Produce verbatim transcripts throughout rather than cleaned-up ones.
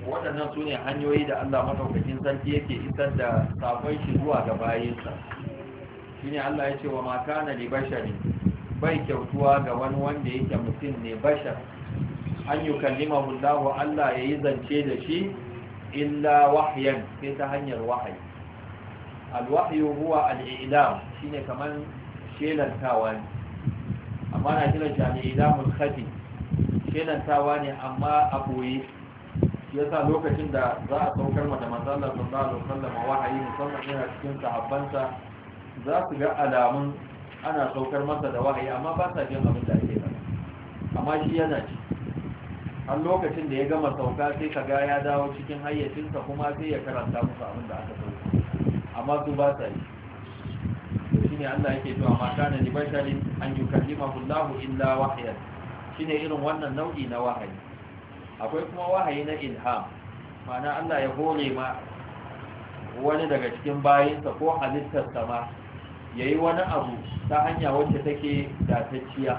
waɗannan su ne hanyoyi da Allah madaukakin sarki yake isar da sakon shi zuwa ga bayinsa. Shine Allah ya ce wa ma kana li basharin, bai kyautuwa ga wani wanda yake mutum ne bashar, an yukallimahu Allah Allah yayi zance da shi illa wahyan, sai ta hanyar wahayi. Al-wahyu huwa al-i'lam, shine kaman shelantawa ne, amma na kiran shi al-i'lamul khafi, shelantawa ne amma a boye. Yasa lokacin da za a saukar mata manzo Allah sallallahu alaihi wasallam wahayi, musamman yana cikin sahabbansa, za su ga alamun ana saukar masa da wahayi amma ba sa jin abin da ake faɗa, amma shi yana ci. har lokacin da ya gama sauka sai ka ga ya dawo cikin hayyacinsa kuma sai ya karanta musu abin da aka sauka, amma su ba sa yi. Shi ne Allah yake cewa ma kana li basharin an yukallimahu Allah illa wahyan, shine irin wannan nau'i na wahayi. Akwai kuma wahayi na ilham, ma'ana Allah ya hore ma wani daga cikin bayinsa ko halittarsa ma yayi wani abu ta hanya wacce take datacciya.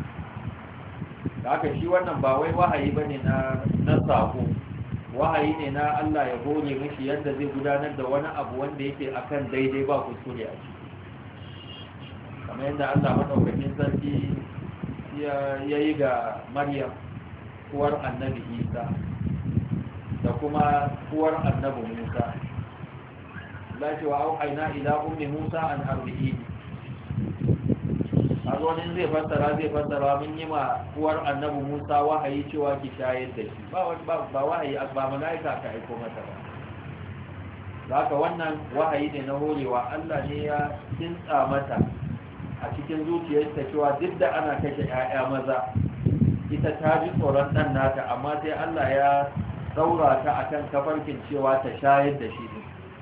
Da haka shi wannan ba wai wahayi bane na na sako, wahayi ne na Allah ya hore mishi yadda zai gudanar da wani abu wanda yake akan daidai ba kuskure a ciki. Kamar yadda Allah madaukakin sarki ya yi ga Maryam uwar annabi Isa da kuma uwar annabi Musa. Allah ce wa auhayna ila ummi Musa an arbihi. A zonin zai fassara zai fassara mun yi ma uwar annabi Musa wahayi cewa ki shayar da shi, ba ba wahayi ba malaika ka aiko mata ba. Haka wannan wahayi ne na horewa, Allah ne ya tsinta mata a cikin zuciyarta cewa duk da ana kashe 'ya'ya maza, ita ta ji tsoron ɗan nata, amma sai Allah ya daura ta akan kafarkin cewa ta shayar da shi.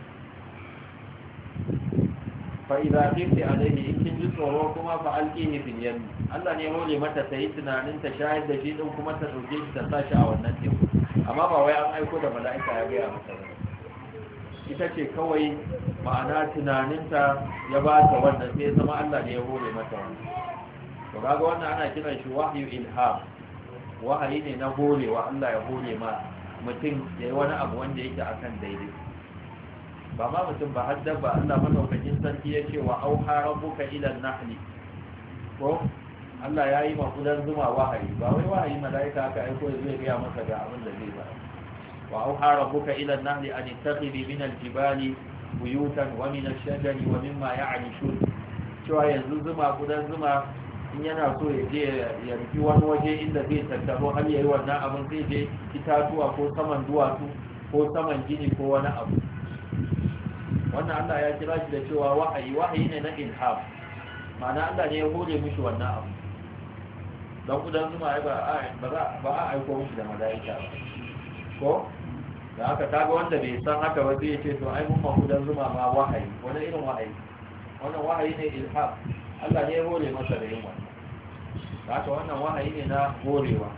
fa'iza khifti alaihi, in kin ji tsoro kuma fa alqihi fil yam. Allah ne hore mata ta yi tunanin ta shayar da shi din kuma ta dauke shi ta sashi a wannan teku, amma ba wai an aiko da mala'ika ya gaya mata ba. Ita ce kawai ma'ana tunaninta ya ba ta wannan, sai zama Allah ne ya hore mata wannan. To kaga wannan ana kiran shi wahyu ilham, wahayi ne na horewa, Allah ya hore ma mutum yayi wani abu wanda yake akan daidai. Ba ma mutum ba har dabba, Allah madaukakin sarki ya ce wa auha rabbuka ila an-nahli, ko Allah ya yi makudan zuma wahayi, ba wai wahayi malaika aka aiko ya zai gaya masa ga abin da zai ba. wa auha rabbuka ila an-nahli an ittakhidhi min al-jibali buyutan wa min ash-shajari wa mimma ya'rishun. Cewa yanzu zuma kudan zuma in yana so ya je ya rufi wani waje inda zai tattaro har yayi wannan abin, zai je itatuwa ko saman duwatsu ko saman gini ko wani abu. Wannan Allah ya kira shi da cewa wahayi, wahayi ne na ilham, ma'ana Allah ne ya hore mishi wannan abu. Don kudan zuma ba a aiko mishi da mala'ika ba, ko da aka taga wanda bai san haka ba zai ce to ai mun ma kudan zuma ma wahayi. Wani irin wahayi? Wannan wahayi ne ilham, Allah ne ya hore masa da yin wannan. Da haka wannan wahayi ne na horewa.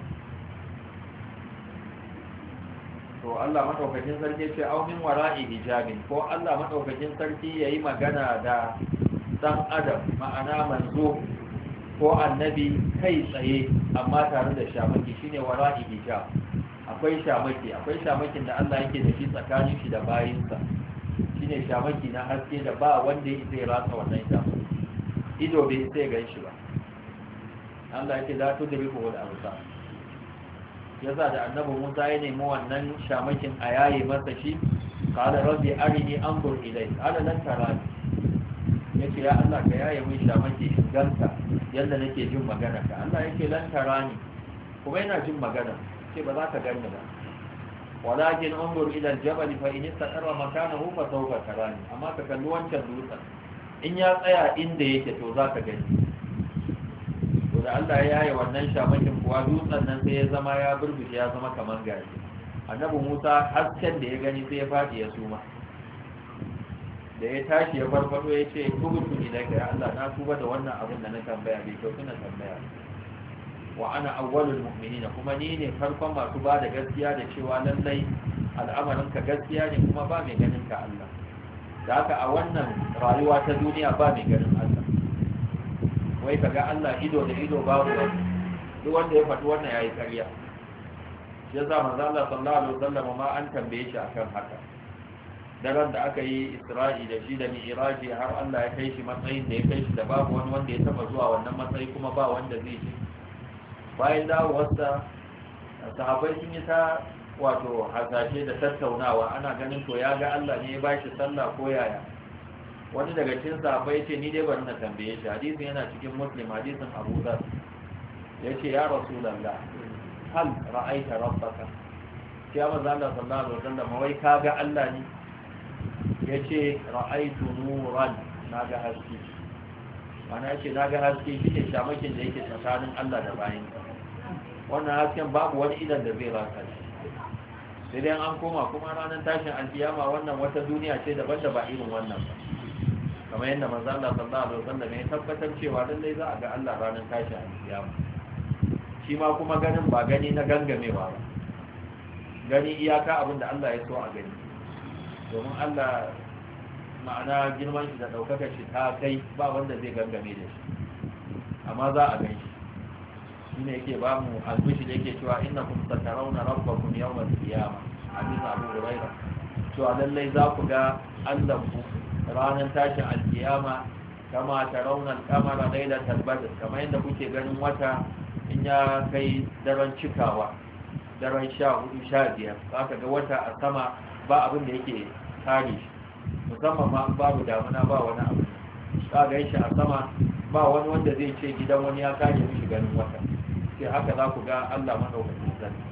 To Allah madaukakin sarki ce au min wara'i hijabin, ko Allah madaukakin sarki yayi magana da dan adam, ma'ana manzo ko annabi kai tsaye amma tare da shamaki, shine wara'i hijab. Akwai shamaki, akwai shamakin da Allah yake da shi tsakanin shi da bayinsa, shine shamaki na haske da ba wanda yake rasa wannan shamaki, ido bai sai ga shi ba. Allah yake la tudriku wal absar. Yasa da annabi Musa ya nemi wannan shamakin a yaye masa shi, qala rabbi arini anzur ilayk, ala lan tarani. Yace ya Allah ka yaye min shamaki in ganka yanda nake jin magana ka. Allah yake lan tarani, kuma yana jin magana, ce ba za ka gani ba. Walakin anzur ila al-jabal fa in istaqarra makanahu fa sawfa tarani. Amma ka kalli wancan dutsen, in ya tsaya inda yake to za ka gani. Da Allah ya yi wannan shamakin kuwa dutsen nan sai ya zama ya burbuce, ya zama kamar gari. Annabi Musa hasken da ya gani sai ya faɗi ya suma. Da ya tashi ya farfado ya ce tubutu ilaika ya Allah, na tuba da wannan abin da na tambaya, bai kyau na tambaya. Wa ana awwalul mu'minina, kuma ni ne farkon masu ba da gaskiya da cewa lallai al'amarin ka gaskiya ne kuma ba mai ganin ka Allah. Da haka a wannan rayuwa ta duniya ba mai ganin Allah. Wai ka ga Allah ido da ido babu wani, duk wanda ya faɗi wannan yayi ƙarya. ya za manzo Allah sallallahu alaihi wasallam ma an tambaye shi akan haka daren da aka yi Isra'i da shi da Mi'raji har Allah ya kai shi matsayin da ya kai shi da babu wani wanda ya taba zuwa wannan matsayi kuma ba wanda zai ji bayan dawowarsa sahabbai sun yi ta wato hasashe da tattaunawa ana ganin to ya ga Allah ne ya ba shi sallah ko yaya wani daga cikin sahabbai ce ni dai bari na tambaye shi hadisin yana cikin Muslim hadisin Abu Dharr yace ya Rasulullah hal ra'aita rabbaka ya manzo Allah sallallahu alaihi wasallam wai ka ga Allah ne yace ra'aitu nuran naga haske mana yace naga haske shine shamakin da yake tsakanin Allah da bayin wannan hasken babu wani idan da zai rasa shi sai dai an koma kuma ranar tashin alkiyama wannan wata duniya ce daban da ba irin wannan ba kamar yadda manzo Allah sallallahu alaihi wasallam ya tabbatar cewa lallai za a ga Allah ranar tashin alkiyama shi ma kuma ganin ba gani na gangamewa ba gani iyaka abin da Allah ya so a gani domin Allah ma'ana girman shi da daukakar shi ta kai ba wanda zai gangame da shi amma za a gani shi ne yake ba mu albishi da yake cewa innakum satarawna rabbakum yawmal qiyamah hadisi Abu Hurairah cewa lallai za ku ga Allah ku ranar tashin alkiyama kama tarawna al-qamara laylatal badr kamar yadda kuke ganin wata in ya kai daren cikawa daren sha hudu sha biyar za ka ga wata a sama ba abin da yake kare shi musamman ma babu damuna ba wani abu za ga shi a sama ba wani wanda zai ce gidan wani ya kare mishi ganin wata sai haka za ku ga Allah madaukakin sarki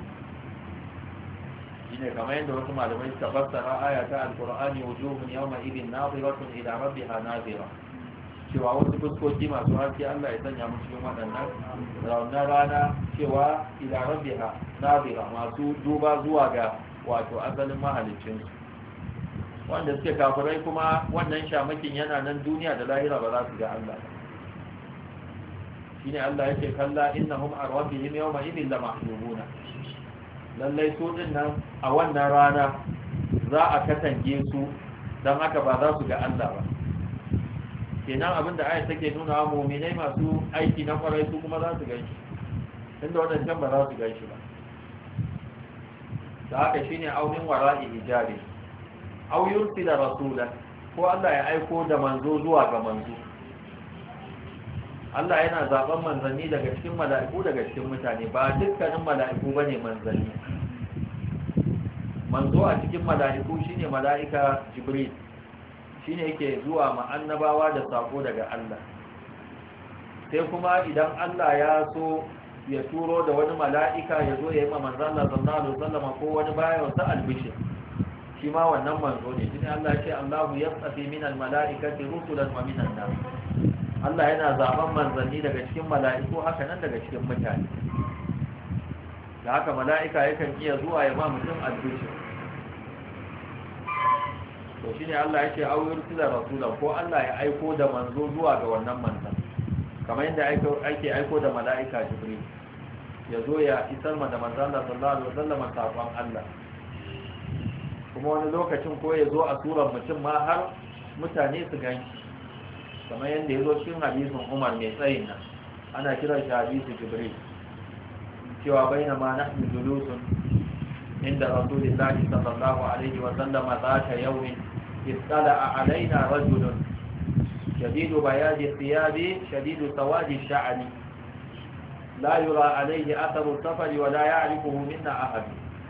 shine kamar yadda wasu malamai suka fassara aya ta alqur'ani wujuhun yawma idin nadiratun ila rabbiha nadira cewa wasu fuskoki masu haske Allah ya sanya mu cikin waɗannan raunar rana cewa ila rabbiha nadira masu duba zuwa ga wato asalin mahaliccinsu wanda suke kafirai kuma wannan shamakin yana nan duniya da lahira ba za su ga Allah shine Allah yake kalla innahum an rabbihim yawma idin la mahjubuna lallai su din nan a wannan rana za a katange su dan haka ba za su ga Allah ba kenan abinda ayat take nuna wa mu'minai masu aiki na kwarai su kuma za su ganshi inda wadannan ba za su ganshi ba da haka shine aunin wara'i hijabi aw yursila rasulan ko Allah ya aiko da manzo zuwa ga manzo Allah yana zaben manzanni daga cikin mala'iku daga cikin mutane ba dukkanin mala'iku bane manzanni manzo a cikin mala'iku shine mala'ika Jibril shine yake zuwa ma annabawa da sako daga Allah sai kuma idan Allah ya so ya turo da wani mala'ika ya zo ya yi ma manzon Allah sallallahu alaihi wasallam ko wani bayan sa albishir shi ma wannan manzo ne shine Allah ya ce Allahu yasfi minal mala'ikati rusulan wa minan nas Allah yana zaben manzanni daga cikin mala'iku haka nan daga cikin mutane da haka mala'ika yakan iya zuwa ya ba mutum albishir to shine Allah yake auyur tila rasulan ko Allah ya aiko da manzo zuwa ga wannan manzon kamar yadda ake aiko da mala'ika Jibril ya zo ya isar ma da manzon Allah sallallahu alaihi wasallam sakon Allah kuma wani lokacin ko ya zo a surar mutum ma har mutane su gani kamar yadda ya zo cikin hadisin Umar mai tsayin nan ana kiran shi hadisi Jibril cewa bainama nahnu julusun عند رسول الله صلى الله عليه وسلم ذات يوم اطلع علينا رجل شديد بياض الثياب شديد سواد الشعر لا يرى عليه أثر السفر ولا يعرفه منا أحد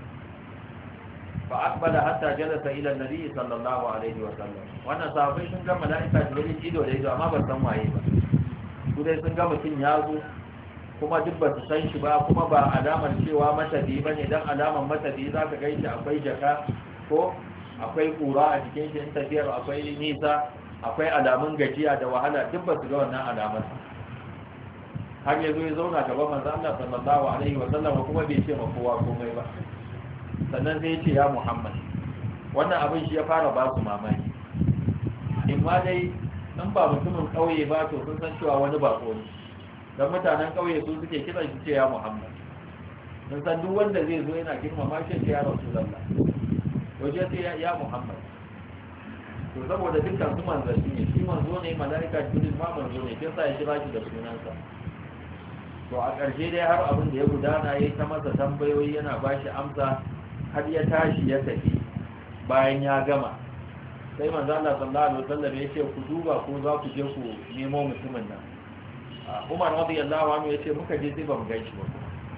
فأقبل حتى جلس إلى النبي صلى الله عليه وسلم وأنا صحابي سنجا ملائكة جبريل إيدو لإيدو أما بسموا عيبا كده سنجا مكين يازو kuma duk ba su san shi ba kuma ba alamar cewa matabi ba ne don alamar matabi za ka gaishe akwai jaka ko akwai kura a cikin shi in tafiyar akwai nisa akwai alamun gajiya da wahala duk ba su ga wannan alamar har ya zo ya zauna gaba manzo Allah sallallahu alaihi wa sallam kuma bai ce ma kowa komai ba sannan sai ya ce ya Muhammad wannan abin shi ya fara ba su mamaki in ma dai in ba mutumin kauye ba to sun san cewa wani bako ne don mutanen ƙauye su suke kiran shi ce ya Muhammad don san duk wanda zai zo yana girmama shi ce ya Rasulullah waje sai ya Muhammad to saboda dukkan su manzanni ne shi manzo ne mala'ika Jibril ma manzo ne kin sa ya kira shi da sunansa to a ƙarshe dai har abin da ya gudana ya yi ta masa tambayoyi yana ba shi amsa har ya tashi ya tafi. Bayan ya gama sai manzo Allah sallallahu alaihi wasallam ya ce ku duba ko za ku je ku nemo mutumin nan. Umar radiyallahu anhu ya ce muka je sai ba mu gaishe ba.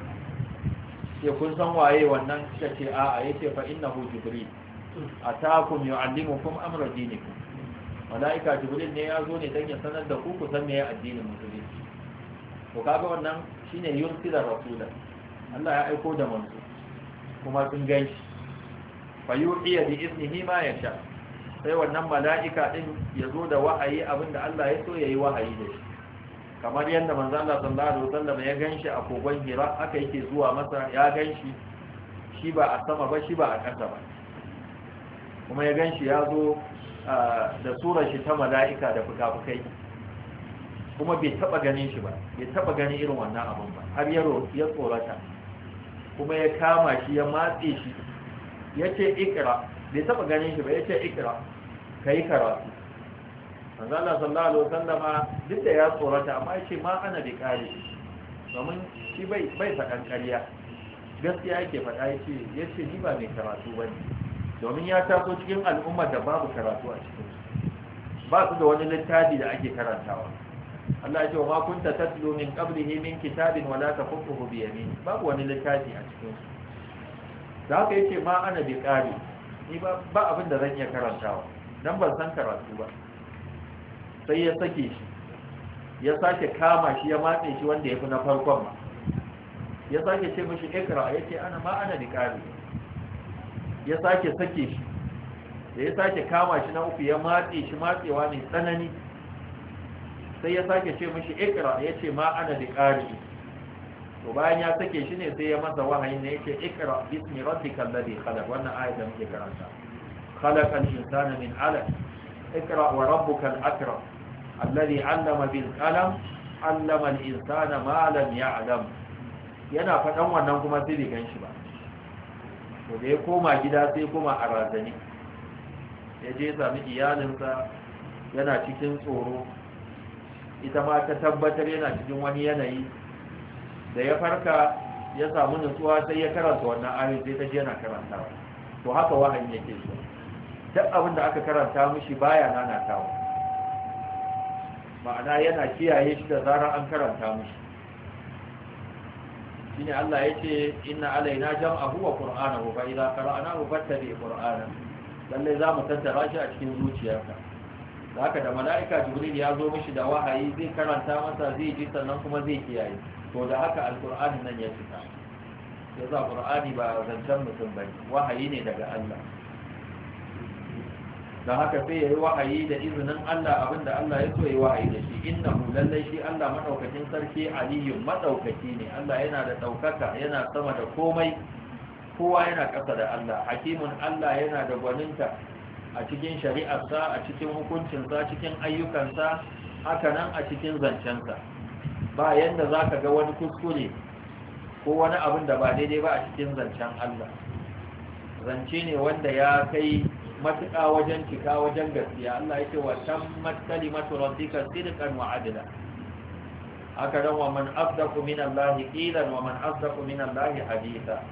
Sai kun san waye wannan? Suka ce a'a. Yace fa innahu jibril atakum yu'allimukum amra dinikum. Malaika jibril ne ya zo ne dan ya sanar da ku ku san me addinin musulunci. To kaga wannan shine yursila rasula. Allah ya aiko da manzo kuma sun gaishe. Fa yuhiya bi iznihi ma yasha. Sai wannan mala'ika din ya zo da wahayi abinda Allah ya so yayi wahayi da shi. Kamar yadda manzo Allah sallallahu alaihi wasallam ya ganshi a kogon Hira aka yake zuwa masa ya ganshi shi ba a sama ba shi ba a ƙasa ba. Kuma ya ganshi ya zo da surar shi ta mala'ika da fuka-fukai. Kuma bai taba ganin shi ba, bai taba ganin irin wannan abun ba, har yaro ya tsorata. Kuma ya kama shi ya matse shi ya ce ikra, bai taba ganin shi ba, ya ce ikra ka yi karatu. manzo Allah sallallahu alaihi wasallama duk da ya tsorata amma ya ce ma ana bi kare, domin shi bai bai faɗan ƙarya, gaskiya yake faɗa. yace yace ni ba mai karatu bane, domin ya taso cikin al'umma da babu karatu a cikin su, ba su da wani littafi da ake karantawa. Allah ya ce wa ma kunta tatlu min qablihi min kitabin wala taqutuhu bi yamin, babu wani littafi a cikin su. Da haka yace ma ana bi kare, ni ba ba abin da zan iya karantawa dan ban san karatu ba. Sai ya sake shi, ya sake kama shi ya matse shi wanda ya fi na farkon ma, ya sake ce mashi ikra, ya ce ana ma ana biƙari, ya sake sake shi, da ya sake kama shi na uku ya matse shi matsewa mai tsanani, sai ya sake ce mashi ikra, ya ce ma ana biƙari. To bayan ya sake shi ne sai ya masa wahayi ne, ya ce ikra bismi rabbikal ladhi khalaq, wannan ayat da muke karanta, khalaqal insana min 'alaq اقرأ وربك الأكرم الذي علم بالقلم علم الإنسان ما لم يعلم. yana faɗan wannan kuma sai bai ganshi ba. To da ya koma gida sai kuma a razani, ya je sami iyalinsa yana cikin tsoro, ita ma ta tabbatar yana cikin wani yanayi. Da ya farka ya samu nutsuwa sai ya karanta wannan ayoyi, sai ta je yana karantawa. To haka wahayi yake so, duk abin da aka karanta mishi baya nanatawa, ma'ana yana kiyaye shi da zarar an karanta mishi. shine Allah yace inna alaina jam'ahu wa qur'anahu fa idza qara'nahu fattabi qur'ana, lalle za mu tattara shi a cikin zuciyarka. haka da mala'ika jibril ya zo mishi da wahayi, zai karanta masa, zai ji, sannan kuma zai kiyaye. To da haka alqur'ani nan ya cika. yasa qur'ani ba zancen mutum bane, wahayi ne daga Allah. da haka sai yayi wahayi da izinin Allah, abinda Allah ya so yayi wahayi da shi. innahu lallai shi Allah madaukakin sarki aliyyun madaukaki ne. Allah yana da daukaka, yana sama da komai, kowa yana ƙasa da Allah. hakimun Allah yana da gwaninta a cikin shari'arsa, a cikin hukuncinsa, cikin ayyukansa, haka nan a cikin zancensa. ba yanda zaka ga wani kuskure ko wani abin da ba daidai ba a cikin zancen Allah. zance ne wanda ya kai matuƙa wajen cika, wajen gaskiya. Allah yake wa tammat kalimatu rabbika sidqan wa adla. haka dan wa man asdaqu min Allah qilan wa man asdaqu min Allah haditha.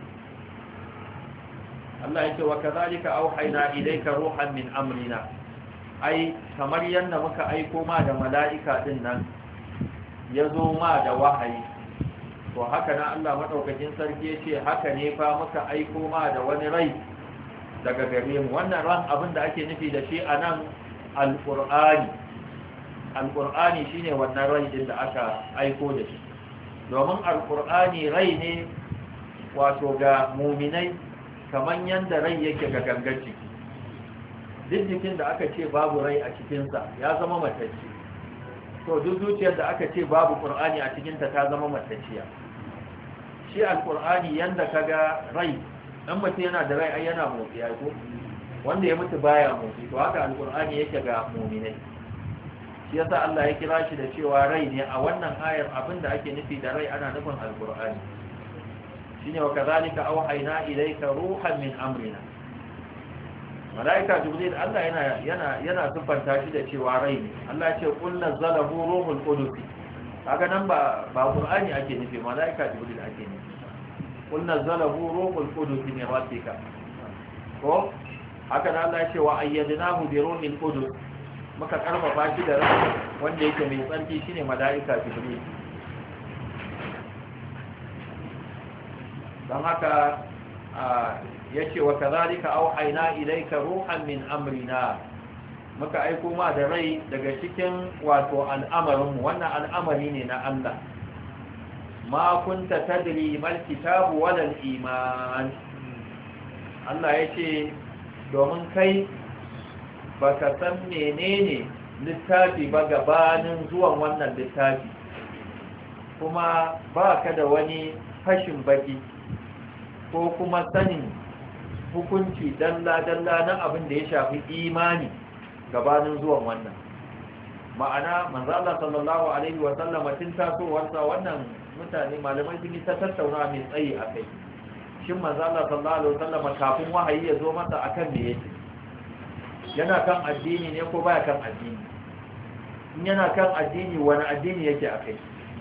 Allah yake wa kadhalika auhayna ilayka ruhan min amrina, ai kamar yanda muka aiko ma da mala'ika din nan yazo ma da wahayi, to haka nan Allah madaukakin sarki yace haka ne fa muka aiko ma da wani rai daga gare mu. wannan ran abin da ake nufi da shi a nan alƙur'ani. alƙur'ani shine wannan rai din da aka aiko da shi, domin alƙur'ani rai ne wato ga muminai, kamar yanda rai yake ga gangar jiki. duk jikin da aka ce babu rai a cikinsa ya zama matacce, to duk zuciyar da aka ce babu ƙur'ani a cikinta ta zama matacciya. shi alƙur'ani yanda kaga rai, dan mutum yana da rai ai yana motsi ai ko, wanda ya mutu baya motsi, to haka alqur'ani yake ga mu'minai. shi yasa Allah ya kira shi da cewa rai ne a wannan ayar. abinda ake nufi da rai ana nufin alqur'ani. shine wa kadhalika awhayna ilayka ruhan min amrina. malaika jibril Allah yana yana yana sifanta shi da cewa rai ne. Allah ya ce qul nazzalahu ruhul qudus kaga nan ba ba qur'ani ake nufi malaika jibril ake nufi qul nazzalahu ruhul qudus min rabbika ko haka nan Allah ya ce wa ayyadnahu bi ruhil qudus muka karfafa shi da rai wanda yake mai tsarki shine malaika jibril dan haka yace wa kadhalika auhayna ilayka ruhan min amrina muka aiko ma da rai daga cikin wato al'amarinmu wannan al'amari ne na Allah ma kunta tadri mal kitabu wal iman Allah yace domin kai baka san menene littafi ba gabanin zuwan wannan littafi kuma baka da wani fashin baki ko kuma sanin hukunci dalla-dalla na abin da ya shafi imani gabanin zuwan wannan ma'ana manzo Allah sallallahu alaihi wa sallama tun tasowarsa wannan mutane malamai sun yi ta tattauna mai tsayi akai shin manzo Allah sallallahu alaihi wa sallama kafin wahayi ya zo masa akan me yake yana kan addini ne ko baya kan addini in yana kan addini wani addini yake akai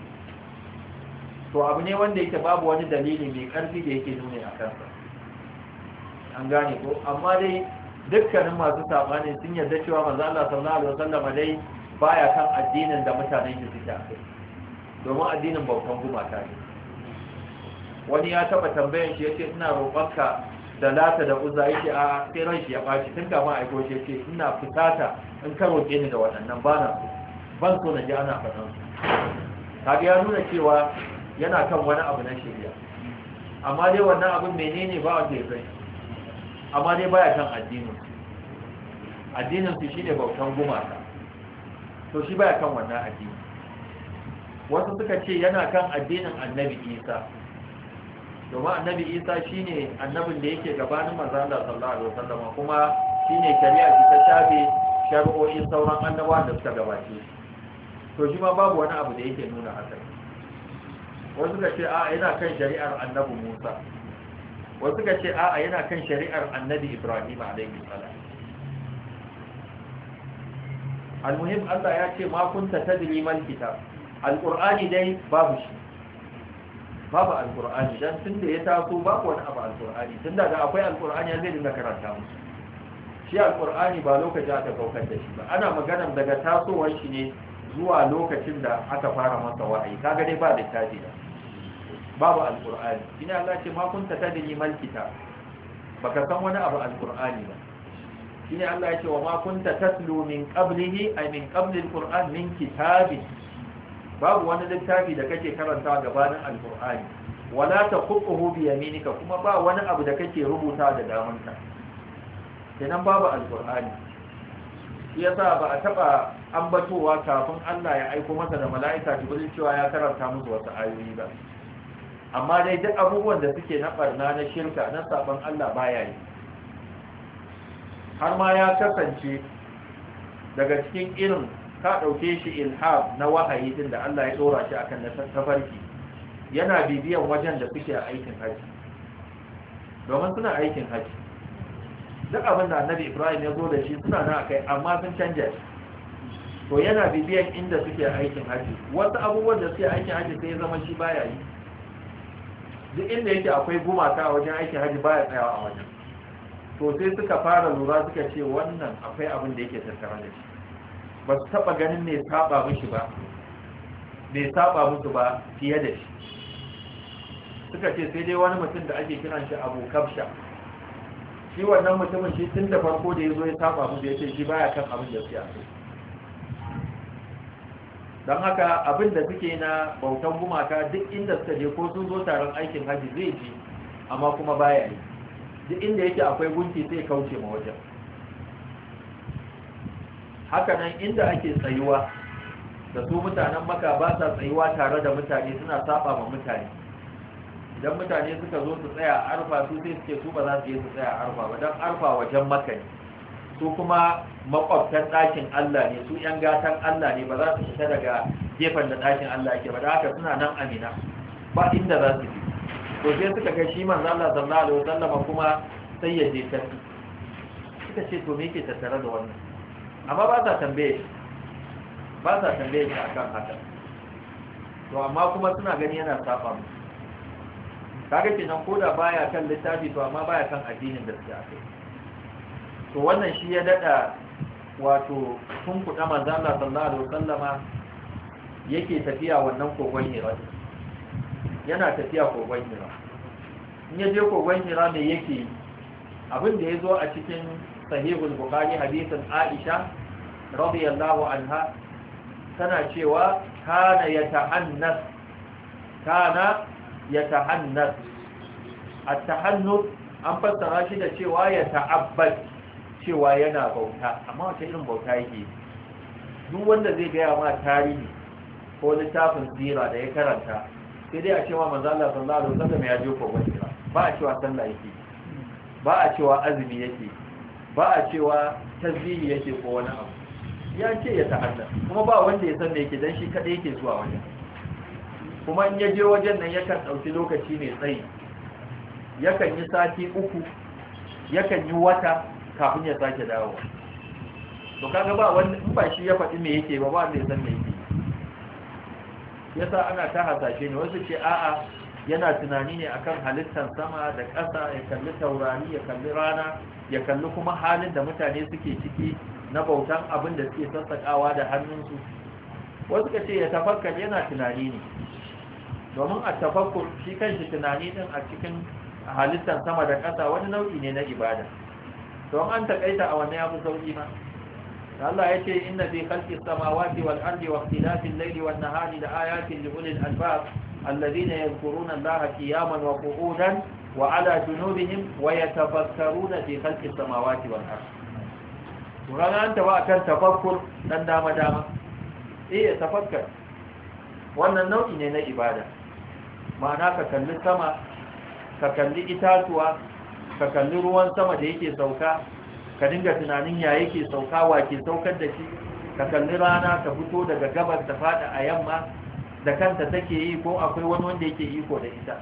to abu ne wanda yake babu wani dalili mai karfi da yake nuna a kansa an gane ko amma dai dukkanin masu sabani sun yarda cewa manzo Allah sallallahu alaihi wasallam dai baya kan addinin da mutanen shi suke akai domin addinin bautan gumaka ne wani ya taba tambayan shi yace ina roƙonka da lata da uzza yake a sai ran shi ya baci tun kafin aiko shi yace ina fitata in ka roƙe ni da waɗannan bana so ban so na ji ana faɗan su kaga ya nuna cewa yana kan wani abu na shari'a amma dai wannan abin menene ba wanda ya sani amma dai baya kan addinin addinin su shine bautan gumaka to shi baya kan wannan addini wasu suka ce yana kan addinin annabi Isa domin annabi Isa shine annabin da yake gabanin manzo Allah sallallahu alaihi wasallam kuma shine shari'a ta shafe shari'o'in sauran annabawa da suka gabace to shi ma babu wani abu da yake nuna haka wasu suka ce a yana kan shari'ar annabi Musa wasu ka ce a'a yana kan shari'ar annabi Ibrahim alaihi salam almuhim Allah ya ce ma kunta tadri mal kitab alqur'ani dai babu shi babu alqur'ani dan tunda ya taso babu wani abu alqur'ani tunda da akwai alqur'ani zai dinga karanta musu shi alqur'ani ba lokacin aka saukar da shi ba ana maganar daga tasowar shi ne zuwa lokacin da aka fara masa wahayi kaga dai ba littafi da babu alqur'ani ina Allah ce ma kunta tadri mal kitab baka san wani abu alqur'ani ba shine Allah ya ce wa ma kunta tatlu min qablihi ay min qabli alqur'an min kitabin babu wani littafi da kake karantawa gabanin alqur'ani wala taqutuhu bi yaminika kuma ba wani abu da kake rubuta da damanka kenan babu alqur'ani yasa ba a taba ambatowa kafin Allah ya aika masa da mala'ika Jibril cewa ya karanta musu wasu ayoyi ba amma dai duk abubuwan da suke na barna na shirka na saban Allah baya yi har ma ya kasance daga cikin irin ka dauke shi ilham na wahayi din da Allah ya dora shi akan na tafarki yana bibiyan wajen da suke a aikin haji domin suna aikin haji duk abin da Annabi Ibrahim ya zo da shi suna na kai amma sun canja shi to yana bibiyan inda suke aikin haji wasu abubuwan da suke aikin haji sai ya zama shi baya yi duk inda yake akwai gumaka a wajen aikin haji baya tsayawa a wajen to sai suka fara lura suka ce wannan akwai abin da yake tattara da shi ba su taba ganin mai saba mishi ba mai saba musu ba fiye da shi suka ce sai dai wani mutum da ake kiran shi Abu Kabsha shi wannan mutumin shi tun da farko da ya zo ya saba musu ya ce shi baya kan abin da suke a don haka abin da suke na bautan gumaka duk inda suka je ko sun zo taron aikin haji zai ji amma kuma baya yi duk inda yake akwai gunki sai kauce ma wajen hakanan inda ake tsayuwa da su mutanen maka ba sa tsayuwa tare da mutane suna saba ma mutane idan mutane suka zo su tsaya arfa su sai suke su ba za su je su tsaya arfa ba don arfa wajen maka ne su kuma makwabtan ɗakin Allah ne su ‘yan gatan Allah ne ba za su fita daga gefen da ɗakin Allah ke ba da haka suna nan amina ba inda za su fi to sai suka ga shi manzo Allah sallallahu alaihi wasallam kuma sai ya je tafi suka ce to me yake tattare da wannan amma ba sa tambaye shi ba sa tambaye shi akan haka to amma kuma suna gani yana saba musu kaga kenan koda baya kan littafi to amma baya kan addinin gaskiya kai to wannan shi ya dada wato tun kuɗa manzo Allah sallallahu alaihi wasallama yake tafiya wannan kogon Hira yana tafiya kogon Hira in ya je kogon Hira me yake abin da yazo a cikin sahihul bukhari hadisin Aisha radiyallahu anha tana cewa kana yatahannas kana yatahannas at-tahannus an fassara shi da cewa ya ta'abbad cewa yana bauta amma wace irin bauta yake duk wanda zai gaya ma tarihi ko littafin sira da ya karanta sai dai a cewa manzo Allah sallallahu alaihi wasallam ya je kogon Hira ba a cewa sallah yake ba a cewa azumi yake ba a cewa tasbihi yake ko wani abu ya ce ya ta'adda kuma ba wanda ya san me yake dan shi kada yake zuwa wajen kuma in ya je wajen nan yakan dauki lokaci mai tsayi yakan yi sati uku yakan yi wata kafin ya sake dawo to kaga ba wanda in ba shi ya faɗi me yake ba ba wanda ya san me yake yasa ana ta hasashe ne wasu ce a'a yana tunani ne akan halittar sama da ƙasa ya kalli taurari ya kalli rana ya kalli kuma halin da mutane suke ciki na bautan abin da suke sassaƙawa da hannunsu wasu ka ce ya tafakkar yana tunani ne domin a tafakkur shi kanshi tunani din a cikin halittar sama da ƙasa wani nau'i ne na ibada don an takaita a wannan yafi sauki ma Allah ya ce inna fi khalqis samawati wal ardi wa ikhtilafil layli wan nahari la ayatin li ulil albab alladhina yadhkuruna Allaha qiyaman wa qu'udan wa 'ala junubihim wa yatafakkaruna fi khalqis samawati wal ardi Qur'an ta ba kan tafakkur dan dama dama eh tafakkar wannan nau'i ne na ibada ma'ana ka kalli sama ka kalli itatuwa ka kalli ruwan sama da yake sauka ka dinga tunanin ya yake sauka wa ke saukar da shi ka kalli rana ka fito daga gabas ta fada a yamma da kanta take yi ko akwai wani wanda yake iko da ita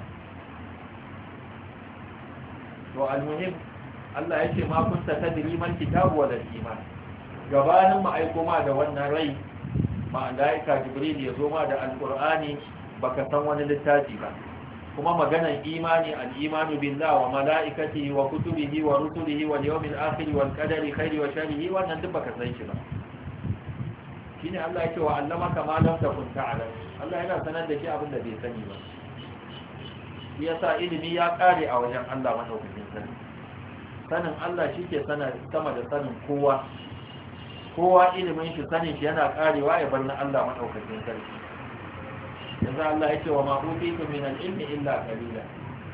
to almuhim Allah ya ce ma kunta tadri man kitabu wal iman gabanin mu aiko ma da wannan rai ma malaika jibril ya zo ma da alqur'ani baka san wani littafi ba kuma maganar imani al-imanu billahi wa malaikatihi wa kutubihi wa rusulihi wal yawmil akhir wal qadari khairi wa sharrihi wannan duk baka san shi ba shine Allah yake wa allamaka ma lam takun ta'lam Allah yana sanar da shi abin da bai sani ba shi yasa ilimi ya kare a wajen Allah madaukakin sarki sanin Allah shike sana sama da sanin kowa kowa ilimin shi sanin shi yana karewa ya bar na Allah madaukakin sarki yanzu Allah ya ce wa ma'utitu min al-ilmi illa qalila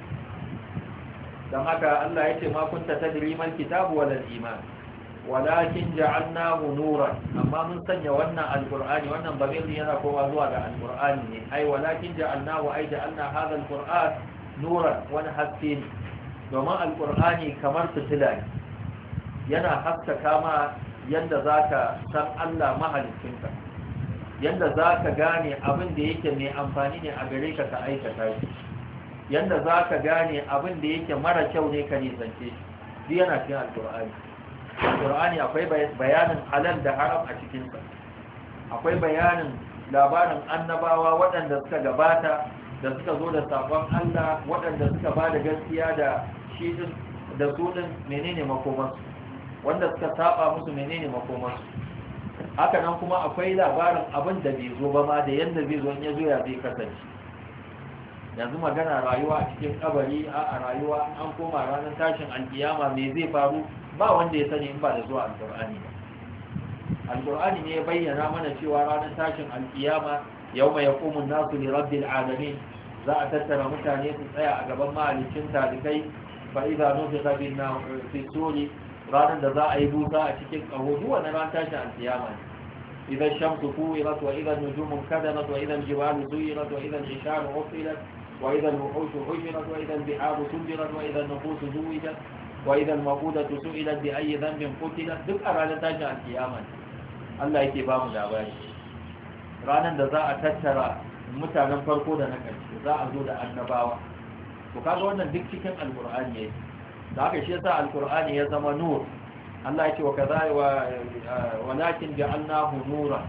dan haka Allah ya ce ma kunta tadri mal kitabu wal iman walakin ja'alnahu nuran amma mun sanya wannan alqur'ani wannan babiri yana kowa zuwa ga alqur'ani ne ai walakin ja'alnahu ai ja'alna hadha alqur'an nuran wani haske ne domin alqur'ani kamar fitila ne yana haskaka ma yanda zaka san Allah mahaliccinka yanda za ka gane abin da yake mai amfani ne a gare ka ka aikata shi yanda za ka gane abin da yake mara kyau ne ka nisance shi duk yana cikin alkur'ani alkur'ani akwai bayanin halal da haram a cikinsa akwai bayanin labarin annabawa waɗanda suka gabata da suka zo da sabon Allah waɗanda suka ba da gaskiya da shi din da su din menene makomansu wanda suka saba musu menene makomansu haka nan kuma akwai labarin abin da bai zo ba ma da yadda zai zo ya zo ya zai kasance yanzu magana rayuwa a cikin kabari a rayuwa an koma ranar tashin alkiyama me zai faru ba wanda ya sani in ba da zuwa alkur'ani ba alkur'ani ne ya bayyana mana cewa ranar tashin alkiyama yawma yaqumu an-nasu li rabbil alamin za a tattara mutane su tsaya a gaban mahalicin talikai fa idza nufiqa fi suri ranar da za a yi busa a cikin ƙaho zuwa na ran tashin alkiyama ne idan shamsu kuwirat wa idan nujumun kadarat wa idan jibalu suyirat wa idan isharu ufilat wa idan wuhushu hushirat wa idan biharu sujirat wa idan nufusu zuwijat wa idan maqudatu su'ilat bi ayyi dhanbin qutilat duk a ranar tashin alkiyama ne Allah yake ba mu labari ranar da za a tattara mutanen farko da na ƙarshe za a zo da annabawa to kaga wannan duk cikin alqur'ani yake da haka shi yasa alqur'ani ya zama nur Allah ya ce wa kadai wa walakin ja'alnahu nuran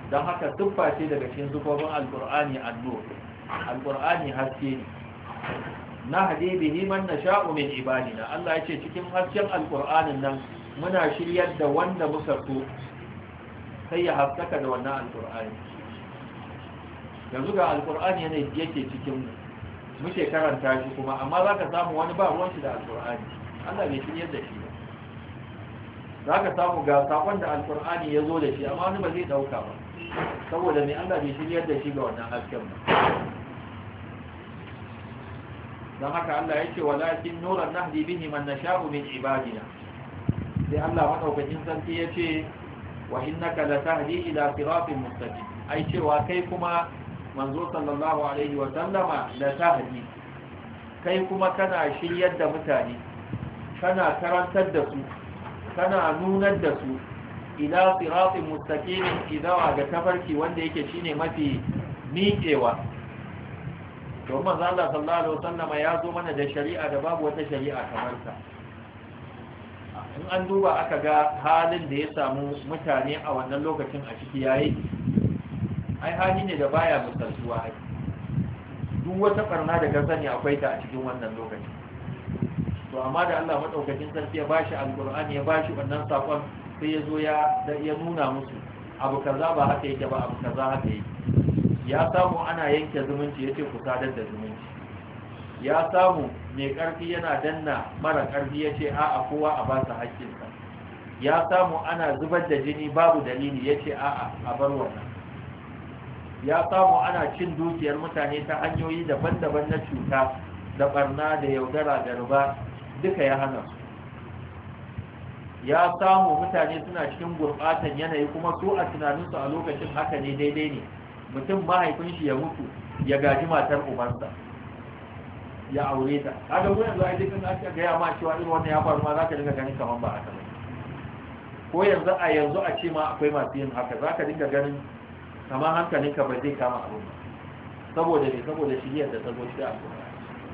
don haka tuffa ce daga cikin sufofin alkur'ani annur alkur'ani haske ne na hade bihi man nasha'u min ibadina Allah ya ce cikin hasken alkur'anin nan muna shiryar da wanda muka so sai ya haskaka da wannan alkur'ani yanzu ga alkur'ani yana yake cikin muke karanta shi kuma amma za ka samu wani ba ruwan shi da alkur'ani Allah bai shiryar da shi ba za ka samu ga sakon da alkur'ani ya zo da shi amma wani ba zai dauka ba saboda mai Allah bai shiryar da shi ga wannan hasken ba don haka Allah ya ce walakin nuran nahdi bihi man nasha'u min ibadina sai Allah madaukakin sarki ya ce wa innaka latahdi ila siratin mustaqim ai cewa kai kuma manzo sallallahu alaihi wa sallama latahdi kai kuma kana shiryar da mutane kana karantar da su kana nunar da su ila siratin mustaqim idawa ga tafarki wanda yake shine mafi miƙewa to manzo Allah sallallahu alaihi wa sallama ya zo mana da shari'a da babu wata shari'a kamar ta in an duba aka ga halin da ya samu mutane a wannan lokacin a ciki yayi ai hali ne da baya misaltuwa ai duk wata barna da ka sani akwai ta a cikin wannan lokacin to amma da Allah madaukakin sarki ya bashi alqur'ani ya bashi wannan sakon sai ya zo ya ya nuna musu abu kaza ba haka yake ba abu kaza haka yake ya samu ana yanke zumunci yace ku sadar da zumunci ya samu mai ƙarfi yana danna mara ƙarfi ya ce a'a kowa a ba su haƙƙinsa ya samu ana zubar da jini babu dalili ya ce a'a a bar wannan ya samu ana cin dukiyar mutane ta hanyoyi daban-daban na cuta da barna da yaudara da riba duka ya hana su ya samu mutane suna cikin gurɓatan yanayi kuma su a tunaninsu a lokacin haka ne daidai ne mutum mahaifin shi ya mutu ya gaji matar ubansa ya aure ta kaga mu yanzu ai dukkan aka ga ya ma cewa irin wannan ya faru ma zaka dinga ganin kaman ba haka ba ko yanzu a yanzu a ce ma akwai masu yin haka zaka dinga ganin kaman hankalinka ba zai kama abu ba saboda ne saboda shiriyar da ta zo shi a Qur'ani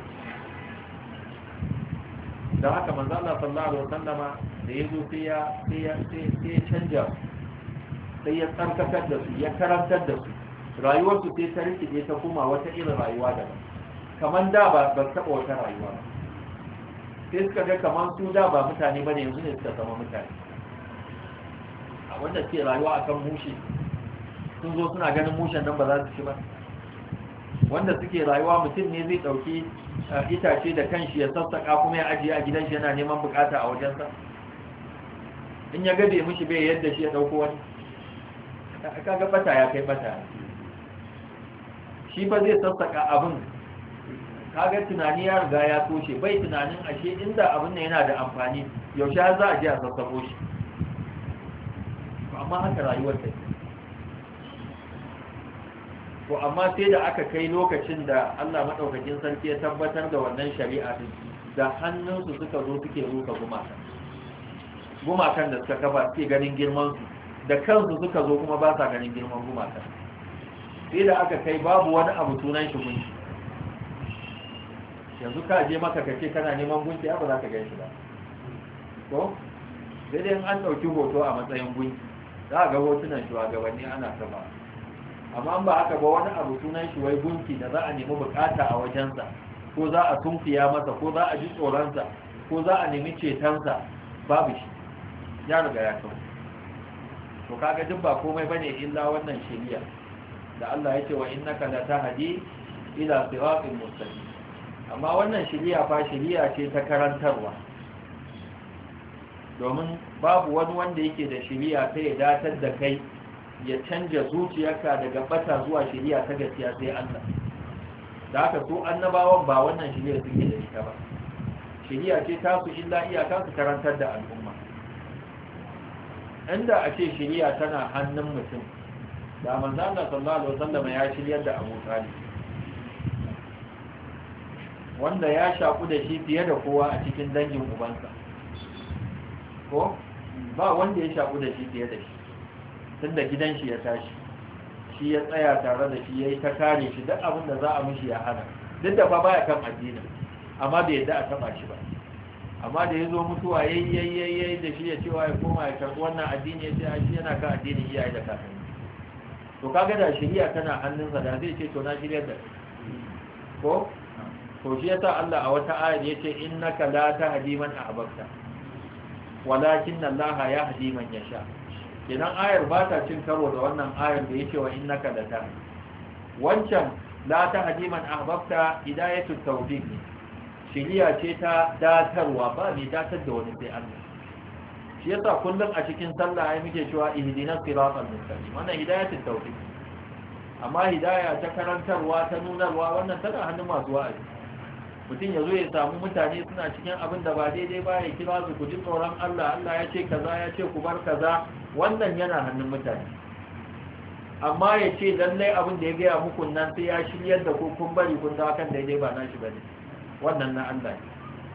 dan haka manzo Allah sallallahu alaihi wasallama da yazo sai ya sai ya sai ya canja sai ya tsarkakar da su ya karantar da su rayuwarsu sai ta rike ta kuma wata irin rayuwa daban kamar da ba ba taɓa wata rayuwa ba sai suka ga kamar su da ba mutane ba ne yanzu ne suka zama mutane a wanda ke rayuwa akan mushi sun zo suna ganin mushen nan ba za su ci ba wanda suke rayuwa mutum ne zai ɗauki itace da kanshi ya sassaƙa kuma ya ajiye a gidan shi yana neman bukata a wajensa in ya gade mishi bai yadda shi ya ɗauko wani kaga bata ya kai bata shi ba zai sassaƙa abin kaga tunani ya riga ya toshe bai tunanin ashe inda abin nan yana da amfani yaushe za a je a sassako shi amma haka rayuwar ta to amma sai da aka kai lokacin da Allah madaukakin sarki ya tabbatar da wannan shari'a din da hannunsu suka zo suke ruka gumaka gumakan da suka kafa suke ganin girman su da kansu suka zo kuma ba sa ganin girman gumakan sai da aka kai babu wani abu sunan shi gunki yanzu ka je maka kace kana neman gunki ba za ka gan shi ba ko sai dai an dauki hoto a matsayin gunki za a ga hotunan shugabanni ana saba amma an ba haka ba wani abu sunan shi wai gunki da za a nemi bukata a wajensa ko za a tunfiya masa ko za a ji tsoronsa ko za a nemi cetonsa babu shi ya riga ya kawo to kaga duk ba komai bane illa wannan shari'a da Allah ya ce wa innaka la tahdi ila siratin mustaqim amma wannan shiriya fa shiriya ce ta karantarwa domin babu wani wanda yake da shiriya ta ya datar da kai ya canja zuciyarka daga bata zuwa shiriya ta gaskiya sai Allah da haka su annabawan ba wannan shiriya suke da ita ba shiriya ce ta su illa iyaka su karantar da al'umma inda a ce shiriya tana hannun mutum da manzo Allah sallallahu alaihi wasallam ya shiryar da Abu Talib wanda ya shaku da shi fiye da kowa a cikin dangin ubansa ko ba wanda ya shaku da shi fiye da shi tun da gidan shi ya tashi shi ya tsaya tare da shi ya yi ta kare shi duk abin da za a mishi ya hana duk da ba baya kan addinin amma bai yadda a taba shi ba amma da ya zo mutuwa yayi yayi yayi da shi ya cewa ya koma ya karɓi wannan addini ya ce a shi yana kan addinin iyaye da kakanni to kaga da shari'a tana hannunsa da zai ce to na shirya da ko to shi yasa Allah a wata ayar yace innaka la tahdi man ahbabta walakin Allah yahdi man yasha kenan ayar ba ta cin karo da wannan ayar da yake wa innaka la tahdi wancan la tahdi man ahbabta hidayatu tawfiq shiriya ce ta datarwa ba mai datar da wani sai Allah shi yasa kullum a cikin sallah ai muke cewa ihdinas siratal mustaqim wannan hidayatu tawfiq amma hidaya ta karantarwa ta nunarwa wannan tana hannun masu wa'azi mutum ya zo ya samu mutane suna cikin abin da ba daidai ba ya kira su ku ji tsoron Allah Allah ya ce kaza ya ce ku bar kaza wannan yana hannun mutane amma ya ce lallai abin da ya gaya muku nan sai ya shiryar da ku kun bari kun dawo kan daidai ba na shi bane wannan na Allah ne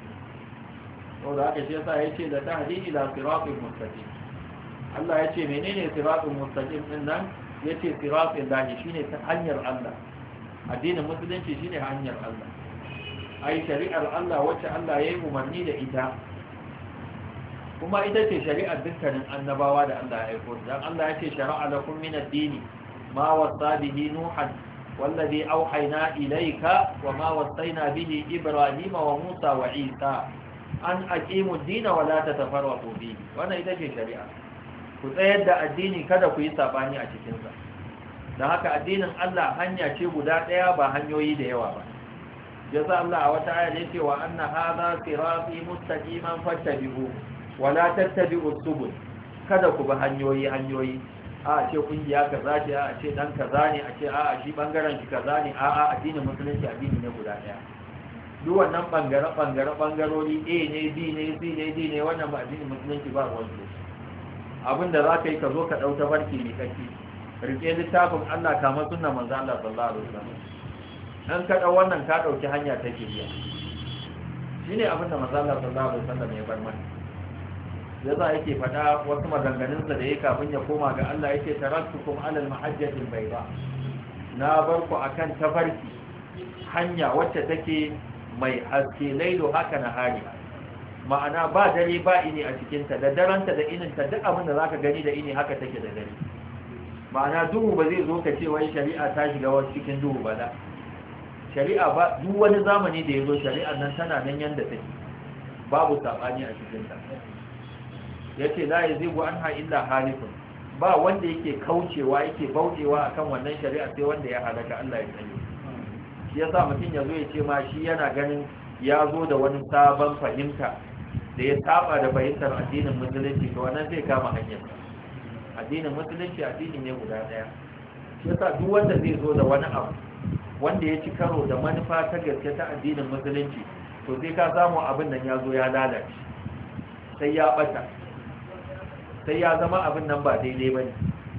saboda haka shi yasa ya ce da tahdi ila siratul mustaqim Allah ya ce menene siratul mustaqim din nan yace siratul lahi shine ta hanyar Allah addinin musulunci shine hanyar Allah ai shari'ar Allah wacce Allah ya yi umarni da ita kuma ita ce shari'ar dukkanin annabawa da Allah ya aiko dan Allah ya ce shara'a lakum min ad-din ma wasa bihi nuhan wallazi awhayna ilayka wama wasayna bihi ibrahima wa musa wa isa an aqimu ad-din wa la tatafarraqu bihi wannan ita ce shari'a ku tsayar da addini kada ku yi sabani a cikin sa dan haka addinin Allah hanya ce guda daya ba hanyoyi da yawa ba jaza Allah a wata ayar yake wa anna hadha sirati mustaqiman fattabi'u wa la tattabi'u subul kada ku bi hanyoyi hanyoyi a ce kungiya kaza ce a ce dan kaza ne a ce a shi bangaren shi kaza ne a a addinin musulunci addini ne guda daya duk wannan bangare bangare bangarori A ne B ne C ne D ne wannan ba addinin musulunci ba ruwan su abinda zaka yi ka zo ka dauta barki ne kake rike littafin Allah kamar sunnar manzo Allah sallallahu alaihi wasallam an kaɗa wannan ka ɗauki hanya ta kiriya shi ne abinda mazala sallallahu alaihi wasallam ya bar mana ya za yake faɗa wasu maganganunsa da ya kafin ya koma ga Allah yake taraktukum alal mahajjatil bayda na bar ku akan tafarki hanya wacce take mai haske lailu haka na hari ma'ana ba dare ba ini a cikinta da daranta da ininta duk abin da zaka gani da ini haka take da dare ma'ana duhu ba zai zo ka ce wai shari'a ta shiga wasu cikin duhu ba da shari'a ba duk wani zamani da ya zo shari'ar nan tana nan yanda take babu sabani a cikin ta yace la yazigu anha illa halifun ba wanda yake kaucewa yake bauɗewa akan wannan shari'a sai wanda ya halaka Allah ya tsare shi yasa mutum yazo ya ce ma shi yana ganin ya zo da wani sabon fahimta da ya saba da fahimtar addinin musulunci to wannan zai kama hanyar addinin musulunci addini ne guda daya shi yasa duk wanda zai zo da wani abu wanda ya ci karo da manufa ta gaske ta addinin musulunci to sai ka samu abin nan ya zo ya lalace sai ya bata sai ya zama abin nan ba daidai ba ne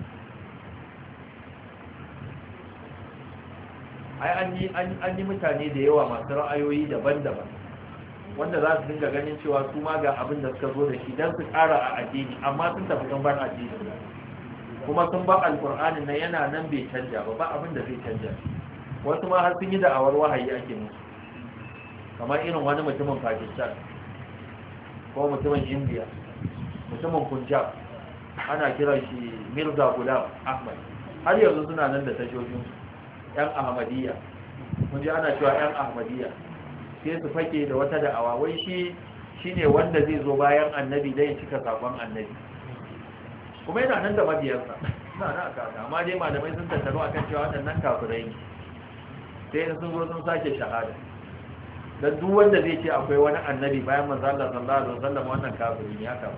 ai an yi mutane da yawa masu ra'ayoyi daban-daban wanda za su dinga ganin cewa su ma ga abin da suka zo da shi don su ƙara a addini amma sun tafi sun bar addini kuma sun ba alƙur'anin nan yana nan bai canja ba ba abin da zai canja wasu ma har sun yi da'awar wahayi ake musu kamar irin wani mutumin Pakistan ko mutumin India mutumin Punjab ana kiran shi Mirza Ghulam Ahmad har yanzu suna nan da tashoshin yan Ahmadiyya mun ji ana cewa yan Ahmadiyya sai su fake da wata da'awa wai shi shine wanda zai zo bayan annabi dan cika sakon annabi kuma yana nan da mabiyansa suna nan aka amma dai malamai sun tattaro akan cewa waɗannan kafirai ne sai sun zo sun sake shahada dan duk wanda zai ce akwai wani annabi bayan manzo Allah sallallahu alaihi wasallam wannan kafiri ne haka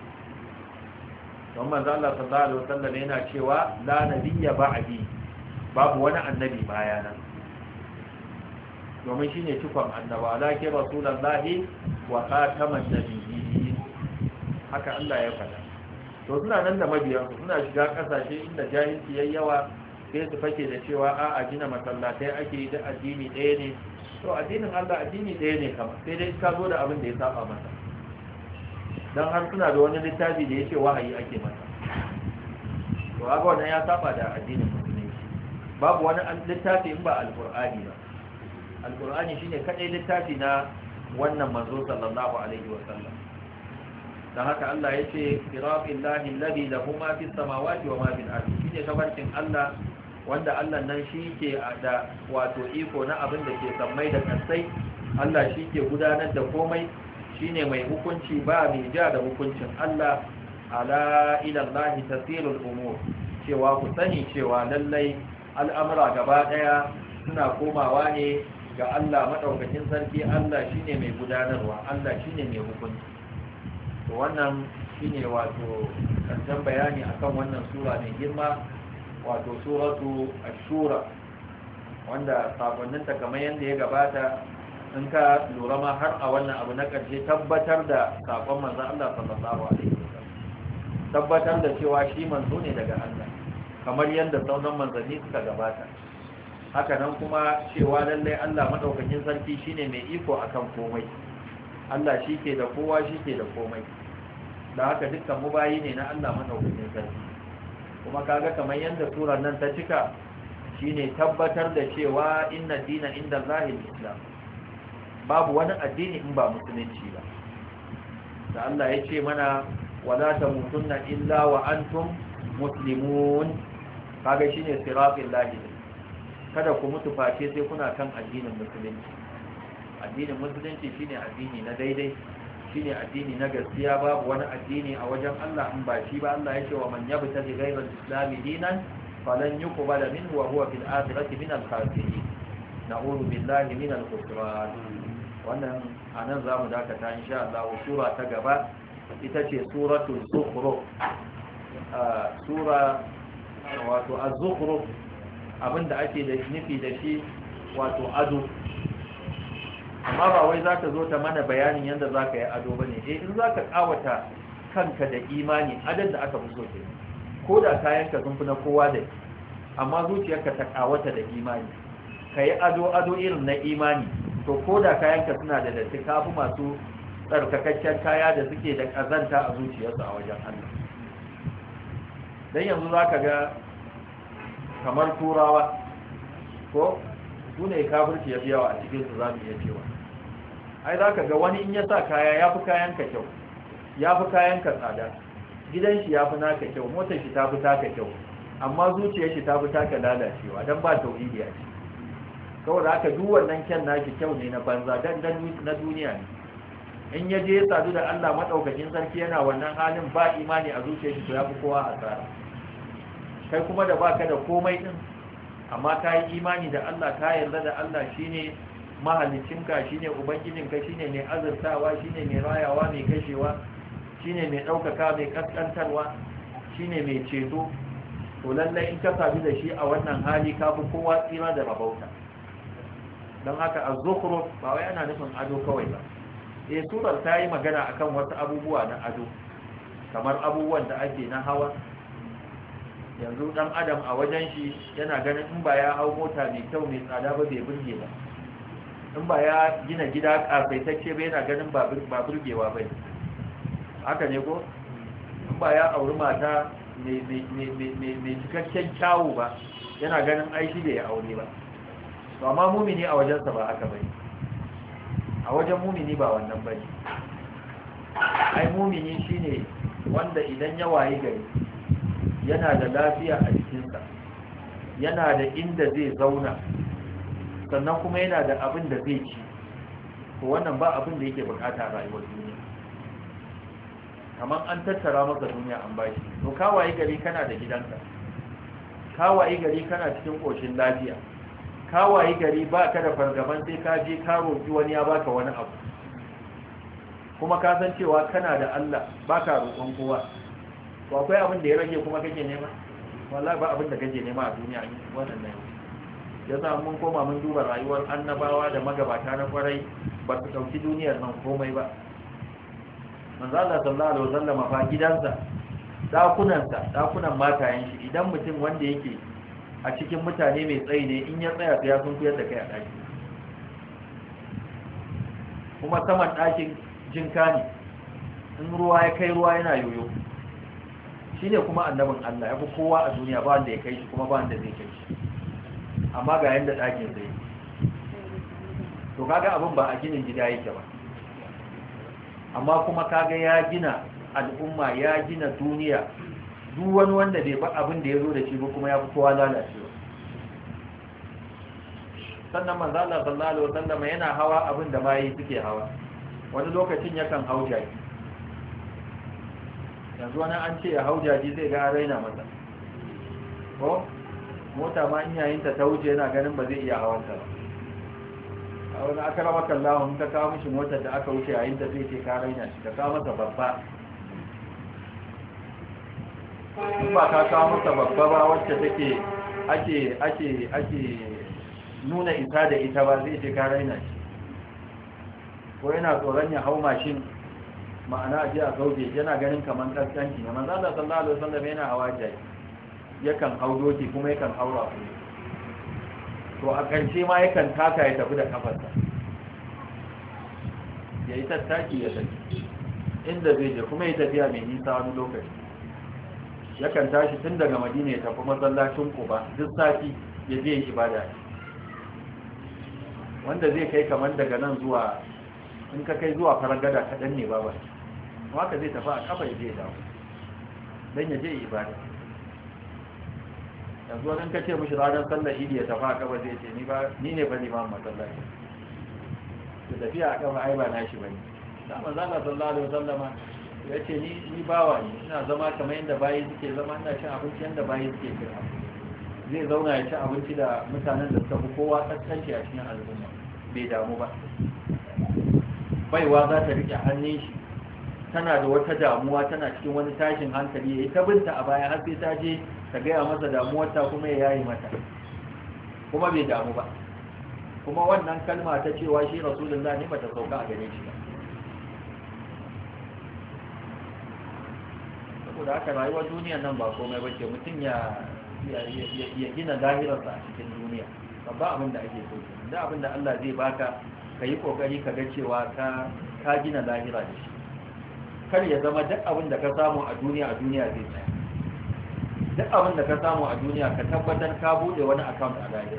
don manzo Allah sallallahu alaihi wasallam yana cewa la nabiyya ba'di babu wani annabi bayana domin shine cikon annaba laki rasulullahi wa khataman nabiyyin haka Allah ya faɗa to suna nan da mabiyansu suna shiga kasashe inda jahilci yayi yawa sai su fake da cewa a a gina masallatai ake yi da addini ɗaya ne to addinin Allah addini ɗaya ne kama sai dai ka zo da abin da ya saba masa dan har suna da wani littafi da yake wahayi ake masa to haka wannan ya saba da addinin musulunci babu wani littafi in ba alqur'ani ba alqur'ani shine kadai littafi na wannan manzo sallallahu alaihi wasallam dan haka Allah yace sirabillahi alladhi lahu ma fis samawati wa ma fil ardi shine tabarkin Allah wanda Allah nan shi ke da wato iko na abin da ke sammai da kasai. Allah shi ke gudanar da komai, shine mai hukunci ba mai ja da hukuncin Allah. Ala ila Allah tasirul umur, cewa ku sani cewa lallai al'amura gaba daya suna komawa ne ga Allah madaukakin sarki. Allah shine mai gudanarwa, Allah shine mai hukunci. To wannan shine wato kancan bayani akan wannan sura mai girma, wato suratu ash-shura, wanda sakonninta kamar yanda ya gabata in ka lura ma har a wannan abu na ƙarshe tabbatar da sakon manzon Allah sallallahu alaihi wasallam, tabbatar da cewa shi manzo ne daga Allah kamar yanda sauran manzanni suka gabata. Haka nan kuma cewa lallai Allah madaukakin sarki shine mai iko akan komai. Allah shi ke da kowa, shi ke da komai, da haka dukkan mu bayi ne na Allah madaukakin sarki. Kuma kaga kamar yanda surar nan ta cika shine tabbatar da cewa inna dina inda Allahil Islam, babu wani addini in ba musulunci ba. Da Allah ya ce mana wala tamutunna illa wa antum muslimun, kaga shine siratul lahi, kada ku mutu face sai kuna kan addinin musulunci. Addinin musulunci shine addini na daidai, shine addini na gaskiya, babu wani addini a wajen Allah in ba shi ba. Allah ya ce wa man yabtaji ghayra al-islam dinan falan yuqbala minhu wa huwa fil akhirati min al-khasirin. Na'udhu billahi min al-khusran. Wannan anan zamu dakata insha Allah. Sura ta gaba ita ce suratul zukhruf. Sura wato az-zukhruf abinda ake da nufi da shi wato ado, amma ba wai za ta zo ta mana bayanin yadda za ka yi ado ba ne. Eh, in za ka kawata kanka da imani, adon da aka fi so ke, ko da kayanka sun fi na kowa da, amma zuciyarka ta kawata da imani, ka yi ado ado irin na imani, to ko da kayanka suna da datti, ka fi masu tsarkakakken kaya da suke da ƙazanta a zuciyarsu a wajen Allah. don yanzu za ka ga kamar turawa ko su ne kafirci ya fi yawa a cikinsu, za mu iya cewa ai za ka ga wani in ya sa kaya ya fi kayanka kyau, ya fi kayanka tsada, gidan shi ya fi naka kyau, motar shi ta fi taka kyau, amma zuciyar shi ta fi taka lalacewa don ba tauhidi a ciki. kawai da aka duk wannan kyan nashi kyau ne na banza, dan na duniya ne. in ya je sadu da Allah madaukakin sarki yana wannan halin ba imani a zuciyar shi, to ya fi kowa asara. kai kuma da baka da komai din, amma ka yi imani da Allah, ka yarda da Allah shine mahaliccinka, shine ubangijinka, shine mai azurtawa, shine mai rayawa, mai kashewa, shine mai ɗaukaka, mai kaskantarwa, shine mai ceto. to lallai in ka sadu da shi a wannan hali ka fi kowa tsira da rabauta. don haka az-zukhruf ba wai ana nufin ado kawai ba. eh surar ta yi magana akan wasu abubuwa na ado, kamar abubuwan da ake na hawa. yanzu dan adam a wajen shi yana ganin in ba ya hau mota mai kyau mai tsada ba bai burge ba, in ba ya gina gida kafaitacce ba yana ganin ba burgewa ba. haka ne ko? in ba ya auri mata mai cikakken kyawu ba yana ganin aishi da ya aure ba. to amma mumini a wajensa ba haka bane, a wajen mumini ba wannan bane. ai mumini shine wanda idan ya wayi gari yana da lafiya a jikinsa, yana da inda zai zauna, sannan kuma yana da abin da zai ci, to wannan ba abin da yake bukata a rayuwar duniya. kamar an tattara maka duniya an bashi, to ka wayi gari kana da gidanka, ka wayi gari kana cikin koshin lafiya, ka wayi gari ba ka da fargaban sai ka je ka roƙi wani ya baka wani abu, kuma ka san cewa kana da Allah baka roƙon kowa. to akwai abin da ya rage kuma kake nema? wallahi ba abin da kake nema a duniya ne wannan ne. yasa mun koma mun duba rayuwar annabawa da magabata na kwarai, ba su dauki duniyar nan komai ba. manzo Allah sallallahu alaihi wasallam fa gidansa, dakunansa, dakunan matayen shi, idan mutum wanda yake a cikin mutane mai tsayi ne, in ya tsaya sai ya sun kuyar da kai a daki. kuma saman dakin jinka ne, in ruwa ya kai ruwa yana yoyo. shi ne kuma annabin Allah, ya fi kowa a duniya, ba wanda ya kai shi kuma ba wanda zai kai shi, amma ga yadda ɗakin zai. to kaga abin ba a ginin gida yake ba, amma kuma kaga ya gina al'umma, ya gina duniya, duk wani wanda bai ba abin da ya zo da shi ba kuma ya fi kowa lalacewa. sannan manzo Allah sallallahu alaihi wasallam yana hawa abin da bayi suke hawa, wani lokacin yakan hau jaki. yanzu wani an ce ya hau jaki zai ga raina masa, ko mota ma in yayin ta ta wuce yana ganin ba zai iya hawan ta ba. a wani akarama kallahu in ka kawo mishi motar da aka wuce yayin ta zai ce ka raina shi, ka kawo masa babba. in ba ka kawo masa babba ba wacce take ake ake ake nuna isa da ita ba zai ce ka raina shi, ko yana tsoron ya hau mashin ma'ana ji a sauke yana ganin kamar kaskanci ne. manzo Allah sallallahu alaihi wasallam yana hawa jaki, yakan hau doki kuma yakan haura ku, to a ƙarshe ma yakan taka ya tafi da kafarsa, ya yi tattaki ya tafi inda zai je, kuma ya tafiya mai nisa wani lokaci. yakan tashi tun daga Madina ya tafi masallacin Quba duk sati ya je yin ibada, wanda zai kai kamar daga nan zuwa, in ka kai zuwa Faragada kaɗan ne ba ba, haka zai tafi a kafa ya je ya dawo don ya je ibada. yanzu wani ka ce mishi ranar sallar idi ya tafi a kafa zai ce ni ne ba liman masallaci, da tafiya a kafa ai ba na shi ba ne. da manzala sallallahu alaihi wasallama ya ce ni bawa ne, ina zama kamar yadda bayi suke zama, ina cin abinci yadda bayi suke cin abinci. zai zauna ya ci abinci da mutanen da suka fi kowa tsakkanci a cikin al'umma, bai damu ba. baiwa za ta rike hannun shi, tana da wata damuwa, tana cikin wani tashin hankali, ya yi ta binta a baya har sai ta je ta gaya masa damuwarta kuma ya yayi mata, kuma bai damu ba. kuma wannan kalma ta cewa shi rasulullah ne bata sauka a gare shi ba. saboda haka rayuwar duniyar nan ba komai ba ce, mutum ya ya gina lahirarsa a cikin duniya, babba abin da ake so. da abin da Allah zai baka ka yi kokari ka ga cewa ka ka gina lahira da shi, kar ya zama duk abin da ka samu a duniya a duniya zai tsaya. duk abin da ka samu a duniya ka tabbatar ka bude wani account a lahira.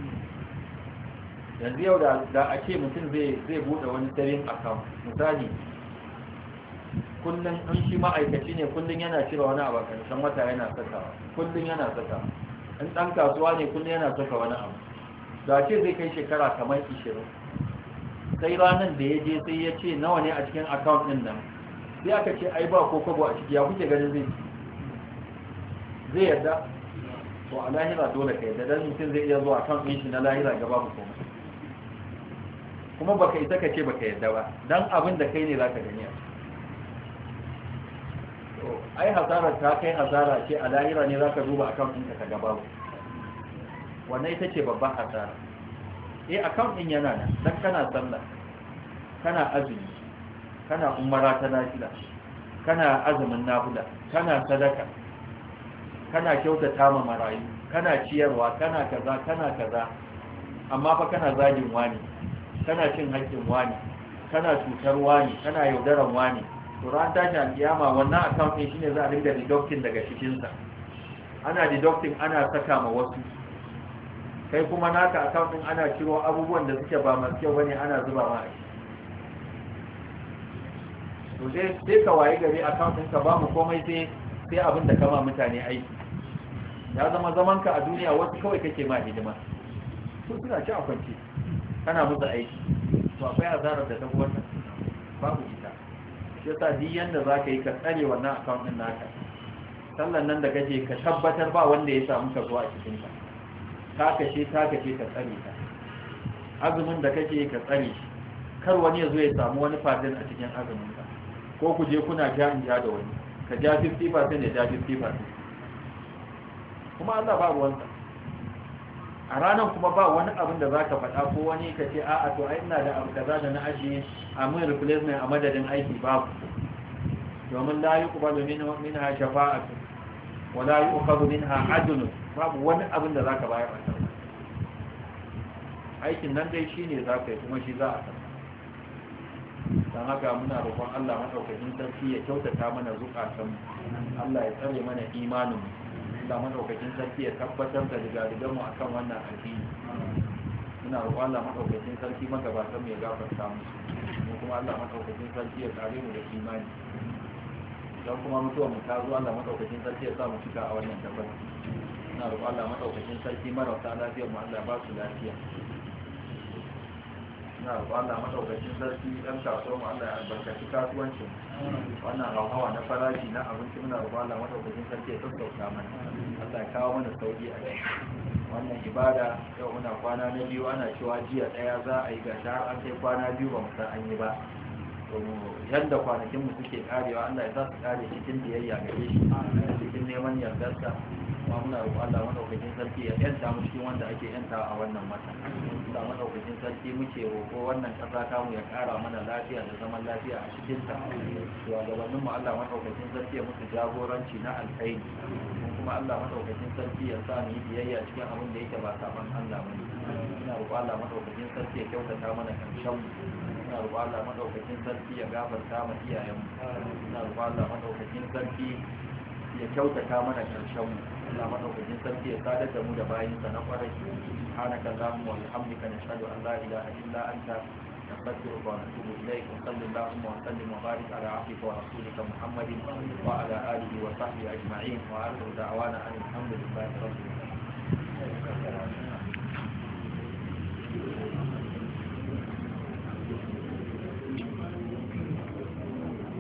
yanzu yau da a ce mutum zai bude wani saving account, misali kullum in shi ma'aikaci ne kullum yana cire wani abu karshen wata yana sakawa, kullum yana sakawa. in ɗan kasuwa ne kullum yana saka wani abu, da ce zai kai shekara kamar ishirin, sai ranar da ya je sai ya ce nawa ne a cikin account ɗin nan, sai aka ce ai ba ko kwabo a ciki, ya kuke ganin zai zai yadda? to a lahira dole ka yadda, dan mutum zai iya zuwa account ɗin shi na lahira gaba ku komai, kuma baka isa ka ce baka yadda ba, dan abin da kai ne zaka gani a ai hasarar ta kai hasara ce a lahira ne zaka duba account ɗinka ka gaba ku, wannan ita ce babban hasara. eh account ɗin yana nan, dan kana sallah, kana azumi, kana umara ta nafila, kana azumin nafila, kana sadaka, kana kyautata ma marayu, kana ciyarwa, kana kaza kana kaza, amma fa kana zagin wani, kana cin haƙƙin wani, kana cutar wani, kana yaudaran wani, to ran tashi alƙiyama wannan account ɗin shine za a dinga deducting daga cikin sa, ana deducting ana saka ma wasu, kai kuma naka account ɗin ana ciro abubuwan da suke ba masu kyau bane ana zuba ma a to sai sai ka waye gari account ɗinka ba mu komai sai sai abin da kama mutane aiki, ya zama zaman ka a duniya wasu kawai kake ma hidima, to suna ci a kwance kana musu aiki, to akwai azarar da ta wannan babu ita. shi yasa duk yanda za ka yi ka tsare wannan account ɗin naka, sallan nan da kake ka tabbatar ba wanda ya samu ka zuwa cikin ka, ta kashe ta kashe ka tsare ta, azumin da kake ka tsare shi, kar wani ya zo ya samu wani fadin a cikin azumin ka, ko ku je kuna ja in ja da wani, ka ja fifty percent ya ja fifty percent, kuma Allah ba ruwansa a ranar, kuma ba wani abin da za ka faɗa ko wani ka ce a'a to ai ina da abu kaza da na ajiye a mun replacement a madadin aiki, babu, domin la yuqbalu minha shafa'atu wa la yu'khadhu minha adlun, babu wani abin da za ka bayar a kan aikin nan dai shine za ka yi kuma shi za a san. don haka muna roƙon Allah madaukakin sarki ya kyautata mana zukatan, Allah ya tsare mana imanin, Allah madaukakin sarki ya tabbatar da rigadigan mu akan wannan addini. muna roƙon Allah madaukakin sarki magabatan mu ya gafarta musu. kuma Allah madaukakin sarki ya kare mu da imani don kuma mutuwar mu ta zo Allah madaukakin sarki ya sa mu cika a wannan dabbar ina roƙon Allah madaukakin sarki marasa lafiyar mu Allah ba su lafiya ina roƙon Allah madaukakin sarki ɗan kasuwar mu Allah ya albarkaci kasuwancin wannan hauhawa na farashi na abinci muna roƙon Allah madaukakin sarki ya sassauta mana Allah ya kawo mana sauki a ciki wannan ibada yau muna kwana na biyu ana cewa jiya ɗaya za a yi gashi har an kai kwana biyu ba mu san an yi ba yadda kwanakin mu suke karewa Allah ya sa su kare cikin biyayya gare shi cikin neman yardarsa kuma muna roƙon Allah madaukakin sarki ya yanta mu cikin wanda ake yanta a wannan wata Allah madaukakin sarki muke roƙo wannan ƙasa ta mu ya ƙara mana lafiya da zaman lafiya a cikin ta shugabannin mu Allah madaukakin sarki ya musu jagoranci na alkhairi kuma Allah madaukakin sarki ya sa mu yi biyayya cikin abin da yake ba saban Allah bane ina roƙon Allah madaukakin sarki ya kyautata mana karshen mu ina roƙon Allah madaukakin sarki ya gafarta ma iyayenmu ina roƙon Allah madaukakin sarki ya kyautata mana karshen mu Allah madaukakin sarki ya sadar da mu da bayinsa na kwarai subhanaka allahumma wa bihamdika nashhadu an la ilaha illa anta نستغفرك ونتوب إليك وصلى اللهم وسلم وبارك على عبدك ورسولك محمد وعلى آله وصحبه أجمعين وآخر دعوانا أن الحمد لله رب العالمين